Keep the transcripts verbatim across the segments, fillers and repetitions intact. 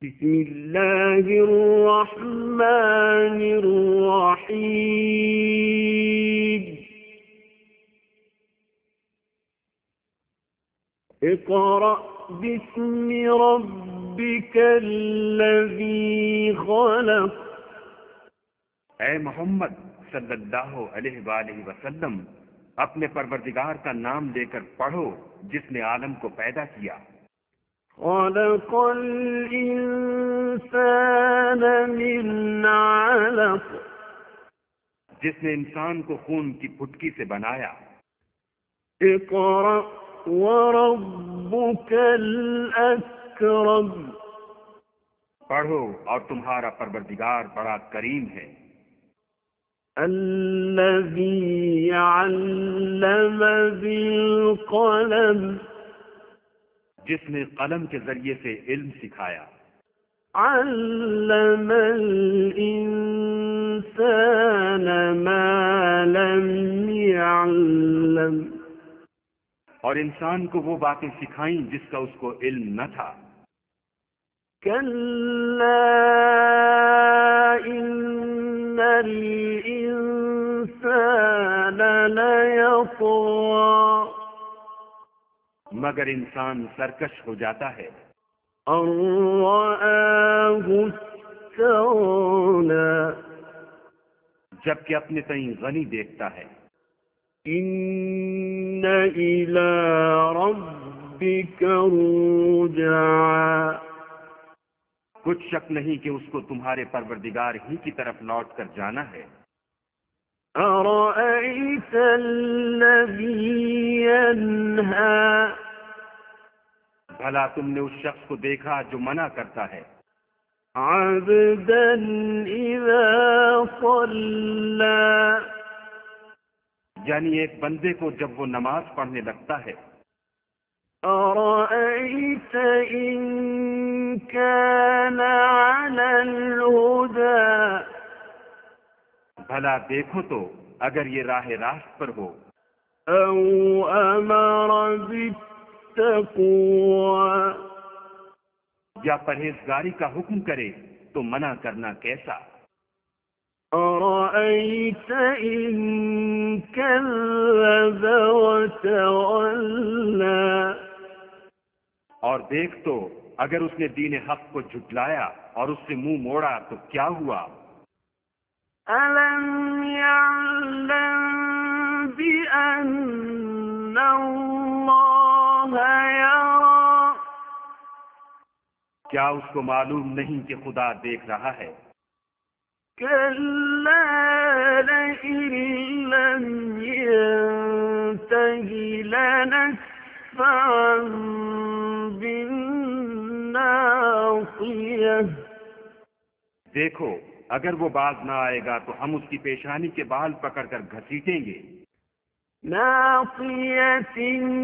بسم اللہ الرحمن الرحیم اقرأ باسم ربک الذی خلق۔ اے محمد صلی اللہ علیہ وآلہ وسلم، اپنے پروردگار کا نام لے کر پڑھو جس نے عالم کو پیدا کیا۔ خلق الانسان من علق، جس نے انسان کو خون کی پھٹکی سے بنایا۔ اقرأ وربک الاکرم، پڑھو اور تمہارا پروردگار بڑا کریم ہے۔ الذی علم بالقلم، جس نے قلم کے ذریعے سے علم سکھایا۔ علم الانسان ما لم يعلم، اور انسان کو وہ باتیں سکھائیں جس کا اس کو علم نہ تھا۔ کلا ان الانسان لیطغی، مگر انسان سرکش ہو جاتا ہے۔ ان رآہ استغنی، جبکہ اپنے تئیں غنی دیکھتا ہے۔ ان الی ربک رجعا، کچھ شک نہیں کہ اس کو تمہارے پروردگار ہی کی طرف لوٹ کر جانا ہے۔ ارأیت الذی ینہی، بھلا تم نے اس شخص کو دیکھا جو منع کرتا ہے۔ عبدا اذا صلی، یعنی ایک بندے کو جب وہ نماز پڑھنے لگتا ہے۔ ارأیت ان کان علی الہدی، بھلا دیکھو تو اگر یہ راہ راست پر ہو۔ او امر بالتقوی، یا پرہیزگاری کا حکم کرے تو منع کرنا کیسا۔ ارأیت ان کذب وتولی، اور دیکھ تو اگر اس نے دین حق کو جھٹلایا اور اس سے منہ موڑا تو کیا ہوا۔ الم یعلم بأن اللہ یری، کیا اس کو معلوم نہیں کہ خدا دیکھ رہا ہے۔ کلا لئن لم ینتہ لنسفعا بالناصیہ، دیکھو اگر وہ باز نہ آئے گا تو ہم اس کی پیشانی کے بال پکڑ کر گھسیٹیں گے۔ ناصیۃ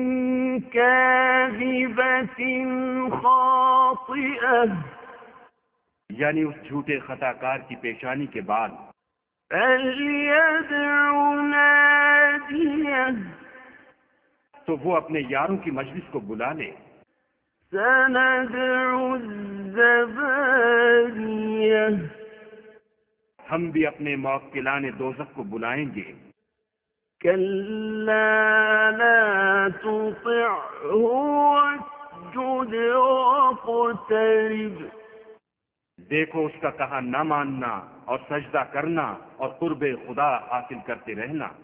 کاذبۃ خاطئہ، یعنی اس جھوٹے خطا کار کی پیشانی کے بال۔ فلیدع نادیہ، تو وہ اپنے یاروں کی مجلس کو بلا لے۔ سندع الزبانیہ، ہم بھی اپنے موکلان دوزخ کو بلائیں گے۔ کلا لا تطعہ واسجد واقترب، دیکھو اس کا کہا نہ ماننا اور سجدہ کرنا اور قرب خدا حاصل کرتے رہنا۔